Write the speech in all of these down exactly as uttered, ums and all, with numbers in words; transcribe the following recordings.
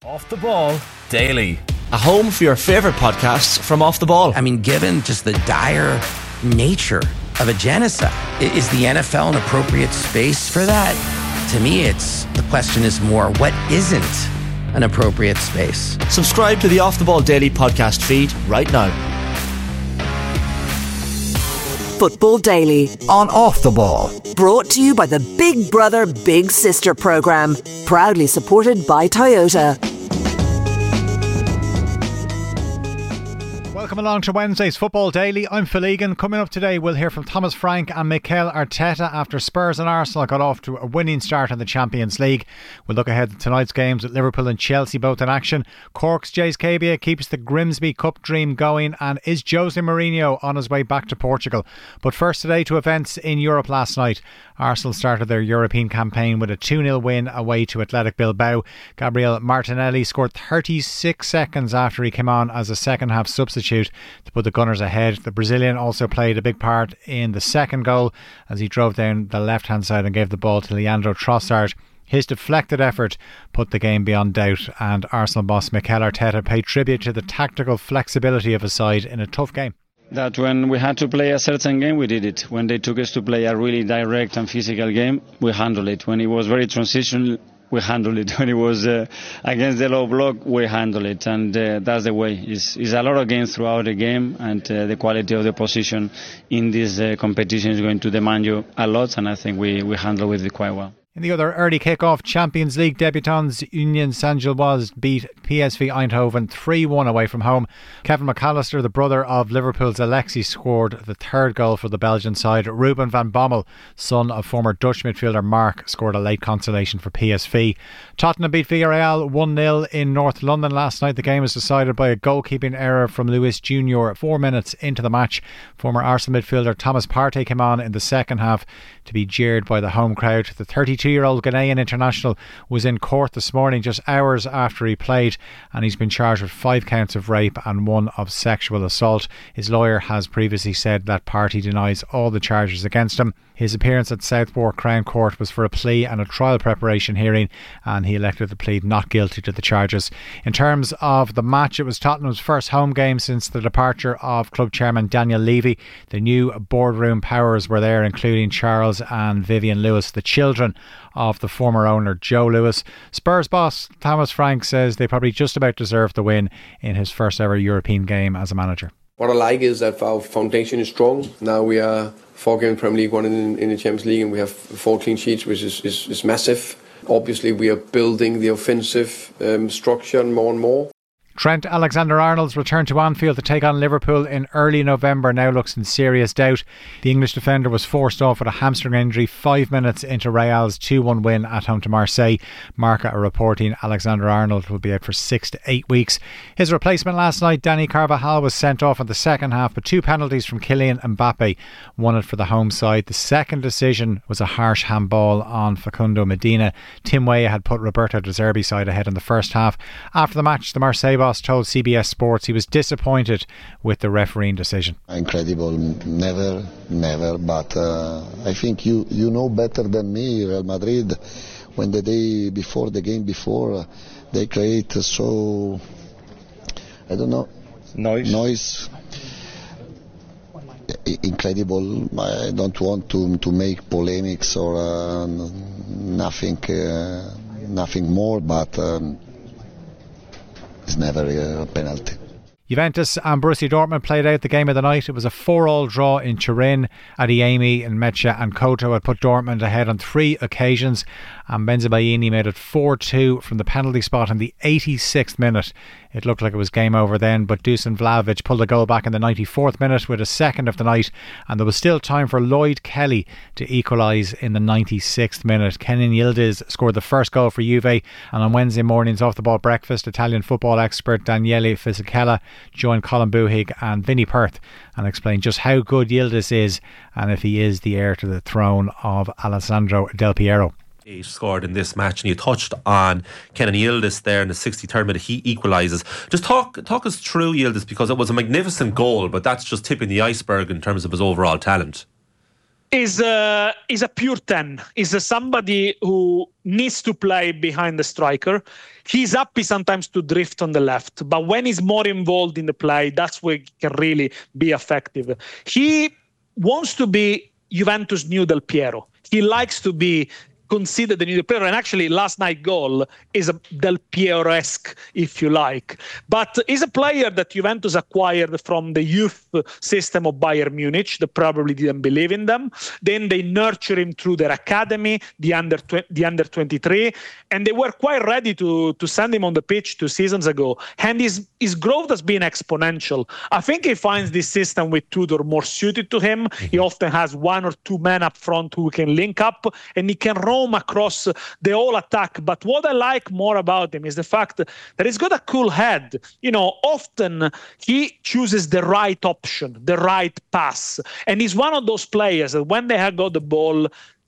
Off the Ball Daily. A home for your favourite podcasts from Off the Ball. I mean, given just the dire nature of a genocide, is the N F L an appropriate space for that? To me, it's the question is more, what isn't an appropriate space? Subscribe to the Off the Ball Daily podcast feed right now. Football Daily on Off the Ball. Brought to you by the Big Brother Big Sister programme. Proudly supported by Toyota. Welcome along to Wednesday's Football Daily. I'm Phil Egan. Coming up today, we'll hear from Thomas Frank and Mikel Arteta after Spurs and Arsenal got off to a winning start in the Champions League. We'll look ahead to tonight's games with Liverpool and Chelsea both in action. Cork's Jays Cabia keeps the Grimsby Cup dream going, and is Jose Mourinho on his way back to Portugal? But first today to events in Europe last night. Arsenal started their European campaign with a two nil win away to Athletic Bilbao. Gabriel Martinelli scored thirty-six seconds after he came on as a second half substitute to put the Gunners ahead. The Brazilian also played a big part in the second goal as he drove down the left hand side and gave the ball to Leandro Trossard. His deflected effort put the game beyond doubt, and Arsenal boss Mikel Arteta paid tribute to the tactical flexibility of his side in a tough game. That when we had to play a certain game, we did it. When they took us to play a really direct and physical game, we handled it. When it was very transitional, we handled it. When it was uh, against the low block, we handled it. And uh, that's the way. It's, it's a lot of games throughout the game, and uh, the quality of the position in this uh, competition is going to demand you a lot, and I think we, we handle it quite well. In the other early kick-off, Champions League debutants Union Saint-Gilloise beat P S V Eindhoven three one away from home. Kevin McAllister, the brother of Liverpool's Alexis, scored the third goal for the Belgian side. Ruben van Bommel, son of former Dutch midfielder Mark, scored a late consolation for P S V. Tottenham beat Villarreal one nil in North London last night. The game was decided by a goalkeeping error from Luis Junior four minutes into the match. Former Arsenal midfielder Thomas Partey came on in the second half to be jeered by the home crowd. The thirty-two-year-old Ghanaian international was in court this morning just hours after he played, and he's been charged with five counts of rape and one of sexual assault. His lawyer has previously said that Partey denies all the charges against him. His appearance at Southwark Crown Court was for a plea and a trial preparation hearing, and he elected to plead not guilty to the charges. In terms of the match, it was Tottenham's first home game since the departure of club chairman Daniel Levy. The new boardroom powers were there, including Charles and Vivian Lewis, the children of the former owner Joe Lewis. Spurs boss Thomas Frank says they probably just about deserved the win in his first ever European game as a manager. What I like is that our foundation is strong. Now we are four games in Premier League, one in, in the Champions League, and we have four clean sheets, which is, is, is massive. Obviously, we are building the offensive um, structure more and more. Trent Alexander-Arnold's return to Anfield to take on Liverpool in early November now looks in serious doubt. The English defender was forced off with a hamstring injury five minutes into Real's two one win at home to Marseille. Marca are reporting Alexander-Arnold will be out for six to eight weeks. His replacement last night, Danny Carvajal, was sent off in the second half, but two penalties from Kylian Mbappe won it for the home side. The second decision was a harsh handball on Facundo Medina. Tim Weah had put Roberto De Zerbi's side ahead in the first half. After the match, the Marseille boss told C B S Sports he was disappointed with the refereeing decision. Incredible, never, never, but uh, I think you, you know better than me, Real Madrid, when the day before, the game before, uh, they create so, I don't know, Noise. Noise. Incredible. I don't want to to make polemics or uh, nothing, uh, nothing more, but um, it's never a penalty. Juventus and Borussia Dortmund played out the game of the night. It was a four all draw in Turin. Adeyemi and Mecha and Koto had put Dortmund ahead on three occasions, and Benzibaini made it four two from the penalty spot in the eighty-sixth minute. It looked like it was game over then, but Dusan Vlahovic pulled a goal back in the ninety-fourth minute with a second of the night, and there was still time for Lloyd Kelly to equalise in the ninety-sixth minute. Kenan Yildiz scored the first goal for Juve, and on Wednesday morning's Off the Ball Breakfast, Italian football expert Daniele Fisichella joined Colin Buhig and Vinnie Perth and explained just how good Yildiz is and if he is the heir to the throne of Alessandro Del Piero. Eight scored in this match, and you touched on Kenan Yildiz there in the sixty-third minute. He equalises. Just talk talk us through Yildiz, because it was a magnificent goal, but that's just tipping the iceberg in terms of his overall talent. is uh, is a pure ten. Is uh, somebody who needs to play behind the striker. He's happy sometimes to drift on the left, but when he's more involved in the play, that's where he can really be effective. He wants to be Juventus' new Del Piero. He likes to be considered the new Del Piero, and actually last night's goal is a Del Piero-esque, if you like. But he's a player that Juventus acquired from the youth system of Bayern Munich. They probably didn't believe in them. Then they nurtured him through their academy, the under the under twenty-three, and they were quite ready to, to send him on the pitch two seasons ago. And his, his growth has been exponential. I think he finds this system with Tudor more suited to him. He often has one or two men up front who can link up, and he can roam across the whole attack. But what I like more about him is the fact that he's got a cool head. You know, often he chooses the right option, the right pass. And he's one of those players that when they have got the ball,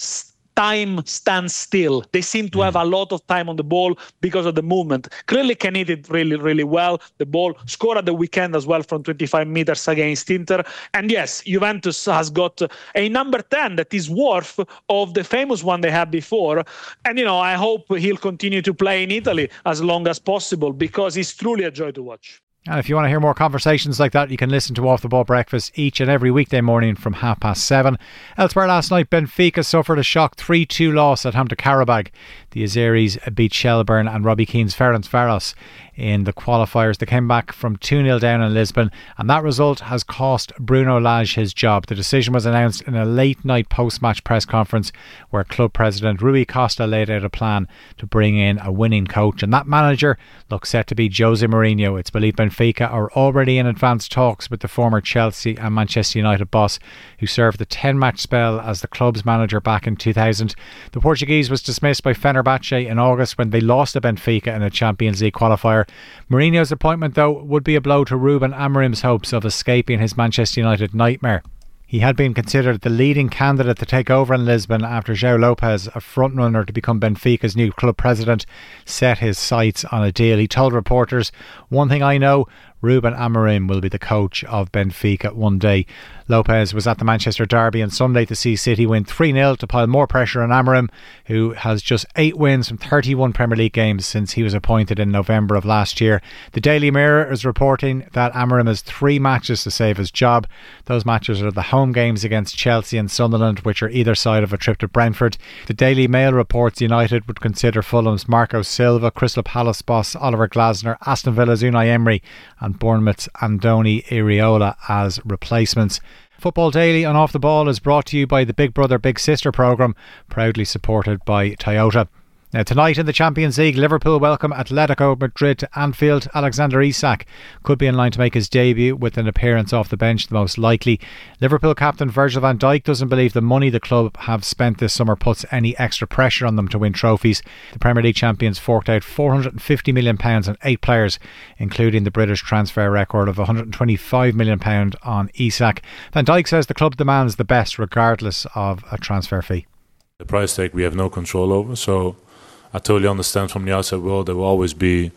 time stands still. They seem to have a lot of time on the ball because of the movement. Clearly can hit it really, really well. The ball scored at the weekend as well from twenty-five meters against Inter. And yes, Juventus has got a number ten that is worth of the famous one they had before. And, you know, I hope he'll continue to play in Italy as long as possible because he's truly a joy to watch. And if you want to hear more conversations like that, you can listen to Off the Ball Breakfast each and every weekday morning from half past seven. Elsewhere last night, Benfica suffered a shock three two loss at Hampton Karabag. The Azeris beat Shelburne and Robbie Keane's Ferencváros in the qualifiers. They came back from two nil down in Lisbon, and that result has cost Bruno Lage his job. The decision was announced in a late night post-match press conference where club president Rui Costa laid out a plan to bring in a winning coach, and that manager looks set to be Jose Mourinho. It's believed Benfica are already in advanced talks with the former Chelsea and Manchester United boss, who served the ten match spell as the club's manager back in two thousand. The Portuguese was dismissed by Fenerbahce in August when they lost to Benfica in a Champions League qualifier. Mourinho's appointment, though, would be a blow to Ruben Amorim's hopes of escaping his Manchester United nightmare. He had been considered the leading candidate to take over in Lisbon after João Lopez, a frontrunner to become Benfica's new club president, set his sights on a deal. He told reporters, "One thing I know, Ruben Amorim will be the coach of Benfica one day." Lopez was at the Manchester derby on Sunday to see City win three nil to pile more pressure on Amorim, who has just eight wins from thirty-one Premier League games since he was appointed in November of last year. The Daily Mirror is reporting that Amorim has three matches to save his job. Those matches are the home games against Chelsea and Sunderland, which are either side of a trip to Brentford. The Daily Mail reports United would consider Fulham's Marco Silva, Crystal Palace boss Oliver Glasner, Aston Villa's Unai Emery and Bournemouth's Andoni Iraola as replacements. Football Daily on Off the Ball is brought to you by the Big Brother Big Sister programme, proudly supported by Toyota. Now tonight in the Champions League, Liverpool welcome Atletico Madrid to Anfield. Alexander Isak could be in line to make his debut with an appearance off the bench, the most likely. Liverpool captain Virgil van Dijk doesn't believe the money the club have spent this summer puts any extra pressure on them to win trophies. The Premier League champions forked out four hundred fifty million pounds on eight players, including the British transfer record of one hundred twenty-five million pounds on Isak. Van Dijk says the club demands the best regardless of a transfer fee. The price tag we have no control over, so I totally understand from the outside world there will always be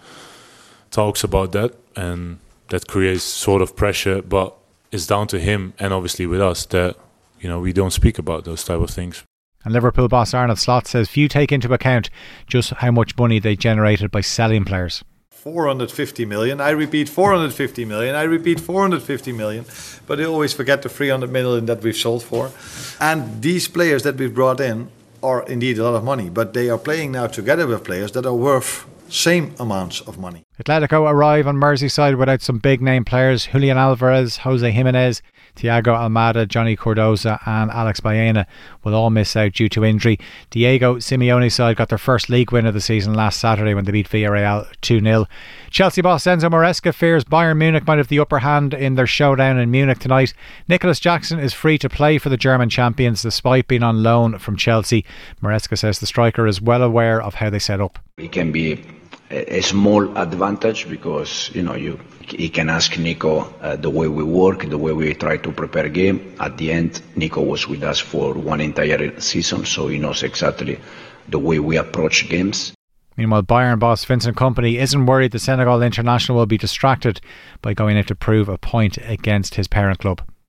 talks about that, and that creates sort of pressure, but it's down to him and obviously with us that, you know, we don't speak about those type of things. And Liverpool boss Arne Slot says few take into account just how much money they generated by selling players. four hundred fifty million, I repeat four hundred fifty million, I repeat four hundred fifty million, but they always forget the three hundred million that we've sold for. And these players that we've brought in are indeed a lot of money, but they are playing now together with players that are worth same amounts of money. Atletico arrive on Merseyside without some big name players. Julian Alvarez, Jose Jimenez, Thiago Almada, Johnny Cardoza and Alex Baena will all miss out due to injury. Diego Simeone's side got their first league win of the season last Saturday when they beat Villarreal two nil. Chelsea boss Enzo Maresca fears Bayern Munich might have the upper hand in their showdown in Munich tonight. Nicholas Jackson is free to play for the German champions despite being on loan from Chelsea. Maresca says the striker is well aware of how they set up. It can be a small advantage because, you know, you he can ask Nico uh, the way we work, the way we try to prepare a game. At the end, Nico was with us for one entire season, so he knows exactly the way we approach games. Meanwhile, Bayern boss Vincent Kompany isn't worried the Senegal international will be distracted by going out to prove a point against his parent club.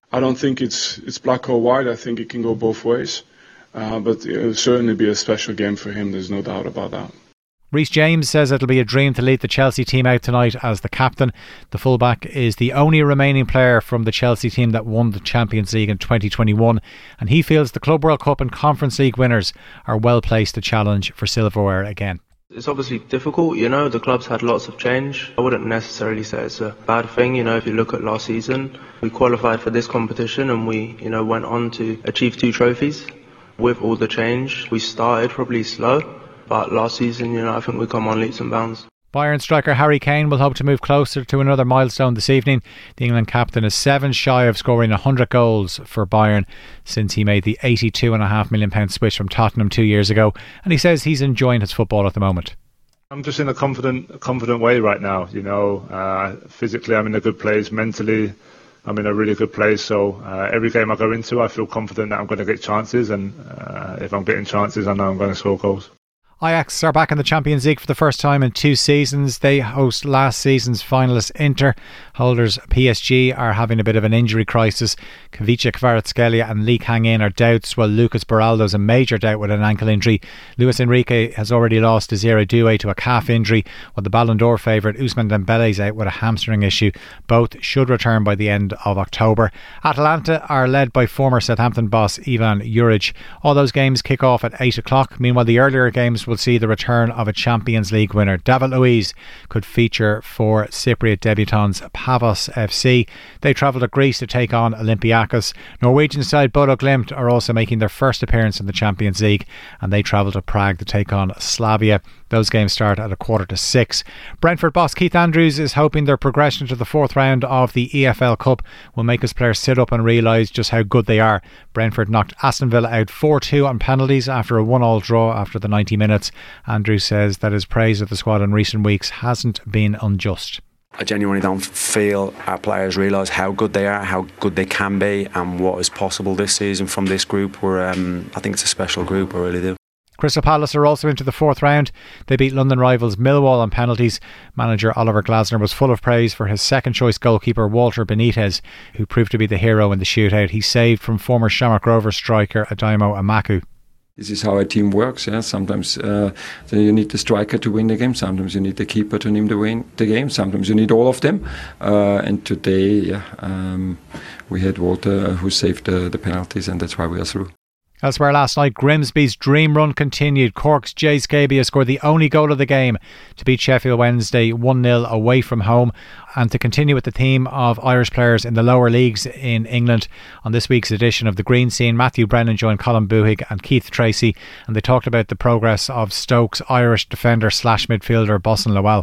I don't think it's it's black or white. I think it can go both ways. Uh, but it'll certainly be a special game for him. There's no doubt about that. Reece James says it'll be a dream to lead the Chelsea team out tonight as the captain. The fullback is the only remaining player from the Chelsea team that won the Champions League in twenty twenty-one, and he feels the Club World Cup and Conference League winners are well placed to challenge for silverware again. It's obviously difficult, you know, the club's had lots of change. I wouldn't necessarily say it's a bad thing, you know, if you look at last season. We qualified for this competition and we, you know, went on to achieve two trophies. With all the change, we started probably slow, but last season, you know, I think we come on leaps and bounds. Bayern striker Harry Kane will hope to move closer to another milestone this evening. The England captain is seven shy of scoring one hundred goals for Bayern since he made the eighty-two point five million pounds switch from Tottenham two years ago, and he says he's enjoying his football at the moment. I'm just in a confident, confident way right now. You know, uh, physically I'm in a good place. Mentally, I'm in a really good place. So uh, every game I go into, I feel confident that I'm going to get chances, and uh, if I'm getting chances, I know I'm going to score goals. Ajax are back in the Champions League for the first time in two seasons. They host last season's finalist Inter. Holders P S G are having a bit of an injury crisis. Kavica Kvaratskhelia and Lee Kang-in are doubts, while Lucas Beraldo is a major doubt with an ankle injury. Luis Enrique has already lost Desiree Doué to a calf injury, while the Ballon d'Or favourite Ousmane Dembele is out with a hamstring issue. Both should return by the end of October. Atalanta are led by former Southampton boss Ivan Juric. All those games kick off at eight o'clock. Meanwhile, the earlier games will see the return of a Champions League winner. David Luiz could feature for Cypriot debutants Pavos F C. They travel to Greece to take on Olympiakos. Norwegian side Bodo Glimt are also making their first appearance in the Champions League, and they travel to Prague to take on Slavia. Those games start at a quarter to six. Brentford boss Keith Andrews is hoping their progression to the fourth round of the E F L Cup will make his players sit up and realise just how good they are. Brentford knocked Aston Villa out four two on penalties after a one all draw after the ninety minutes. Andrews says that his praise of the squad in recent weeks hasn't been unjust. I genuinely don't feel our players realise how good they are, how good they can be, and what is possible this season from this group. Where um, I think it's a special group, I really do. Crystal Palace are also into the fourth round. They beat London rivals Millwall on penalties. Manager Oliver Glasner was full of praise for his second choice goalkeeper Walter Benitez, who proved to be the hero in the shootout. He saved from former Shamrock Rovers striker Adaimo Amaku. This is how a team works. Yeah, sometimes uh, you need the striker to win the game. Sometimes you need the keeper to win the win the game. Sometimes you need all of them. Uh, and today, yeah, um, we had Walter who saved the, the penalties, and that's why we are through. Elsewhere last night, Grimsby's dream run continued. Cork's Jay Scabia scored the only goal of the game to beat Sheffield Wednesday one nil away from home. And to continue with the theme of Irish players in the lower leagues in England, on this week's edition of The Green Scene, Matthew Brennan joined Colin Buhig and Keith Tracy, and they talked about the progress of Stoke's Irish defender slash midfielder Bossen Lowell.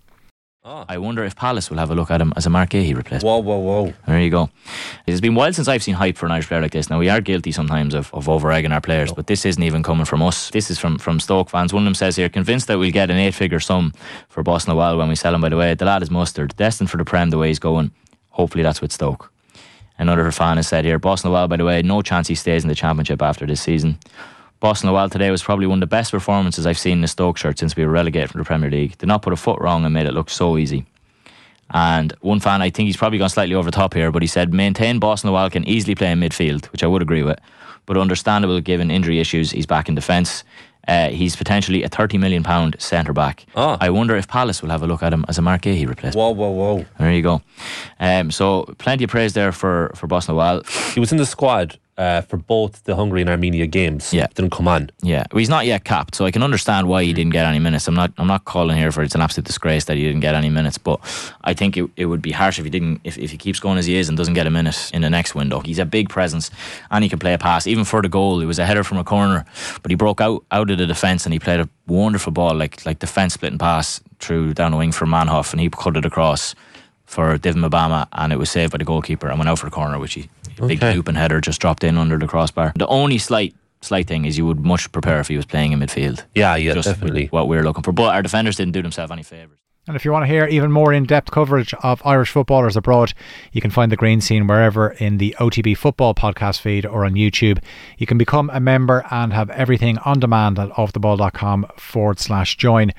Oh. I wonder if Palace will have a look at him as a Mark Gahey replacement. Whoa, whoa, whoa. There you go. It's been a while since I've seen hype for an Irish player like this. Now, we are guilty sometimes of, of over-egging our players, oh. but this isn't even coming from us. This is from, from Stoke fans. One of them says here, convinced that we'll get an eight-figure sum for Bossen Lowell when we sell him. By the way, the lad is mustard. Destined for the Prem the way he's going. Hopefully that's with Stoke. Another fan has said here, Bossen Lowell, by the way, no chance he stays in the Championship after this season. Bossen Lowell today was probably one of the best performances I've seen in a Stoke shirt since we were relegated from the Premier League. Did not put a foot wrong and made it look so easy. And one fan, I think he's probably gone slightly over the top here, but he said maintain Bossen Lowell can easily play in midfield, which I would agree with, but understandable given injury issues. He's back in defence. Uh, he's potentially a thirty million pounds centre back. Oh. I wonder if Palace will have a look at him as a Mark Gahey replacement. Whoa, whoa, whoa. There you go. Um, so plenty of praise there for, for Bossen Lowell. He was in the squad Uh, for both the Hungary and Armenia games. Yeah. Didn't come on. Yeah. Well, he's not yet capped, so I can understand why he didn't get any minutes. I'm not I'm not calling here for it's an absolute disgrace that he didn't get any minutes, but I think it, it would be harsh if he didn't if, if he keeps going as he is and doesn't get a minute in the next window. He's a big presence and he can play a pass. Even for the goal, it was a header from a corner, but he broke out, out of the defence and he played a wonderful ball, like like defence splitting pass through down the wing for Manhoff, and he cut it across for Divin Mabama, and it was saved by the goalkeeper and went out for the corner, which he a big Okay. looping header just dropped in under the crossbar. The only slight slight thing is you would much prepare if he was playing in midfield. Yeah, yeah, just definitely. what we're looking for. But our defenders didn't do themselves any favours. And if you want to hear even more in-depth coverage of Irish footballers abroad, you can find The Green Scene wherever in the O T B Football podcast feed or on YouTube. You can become a member and have everything on demand at offtheball.com forward slash join.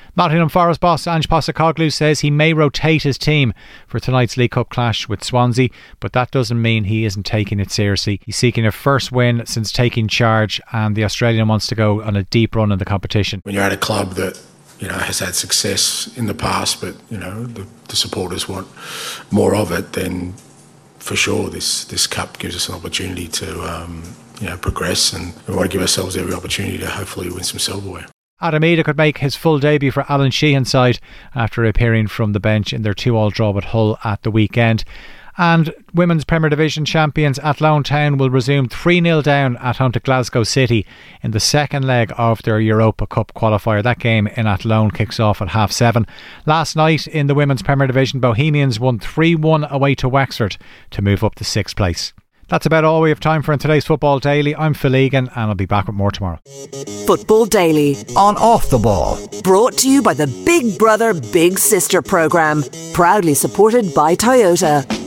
Nottingham Forest boss Ange Postecoglou says he may rotate his team for tonight's League Cup clash with Swansea, but that doesn't mean he isn't taking it seriously. He's seeking a first win since taking charge, and the Australian wants to go on a deep run in the competition. When you're at a club that, you know, has had success in the past, but, you know, the, the supporters want more of it, then for sure this this cup gives us an opportunity to um, you know, progress, and we want to give ourselves every opportunity to hopefully win some silverware. Adam Idah could make his full debut for Alan Sheehan's side after appearing from the bench in their two-all draw with Hull at the weekend. And Women's Premier Division champions Athlone Town will resume three nil down at home to Glasgow City in the second leg of their Europa Cup qualifier. That game in Athlone kicks off at half seven. Last night in the Women's Premier Division, Bohemians won three one away to Wexford to move up to sixth place. That's about all we have time for in today's Football Daily. I'm Phil Egan, and I'll be back with more tomorrow. Football Daily on Off the Ball. Brought to you by the Big Brother Big Sister programme. Proudly supported by Toyota.